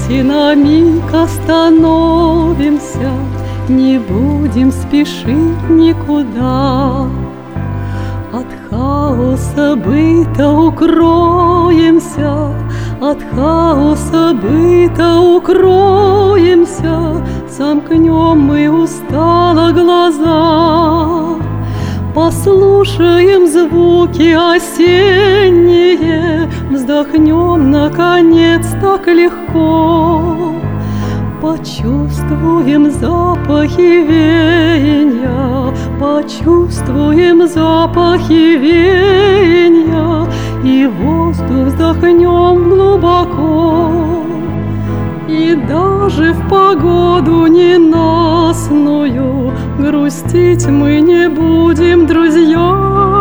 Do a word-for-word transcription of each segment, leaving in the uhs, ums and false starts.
Давайте на миг остановимся, не будем спешить никуда. От хаоса быта укроемся, от хаоса быта укроемся, сомкнем мы устало глаза, послушаем звуки осенние, вздохнем, наконец, так легко. Почувствуем запахи веяния, почувствуем запахи веяния, и воздух вздохнем глубоко. И даже в погоду ненастную грустить мы не будем, друзья,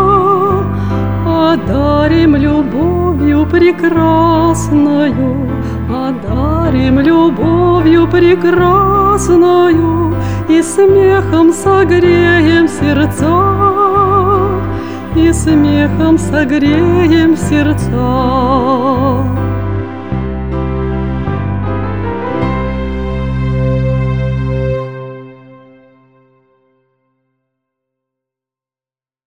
одарим любовью прекрасною, одарим любовью прекрасною, и смехом согреем сердца, и смехом согреем сердца.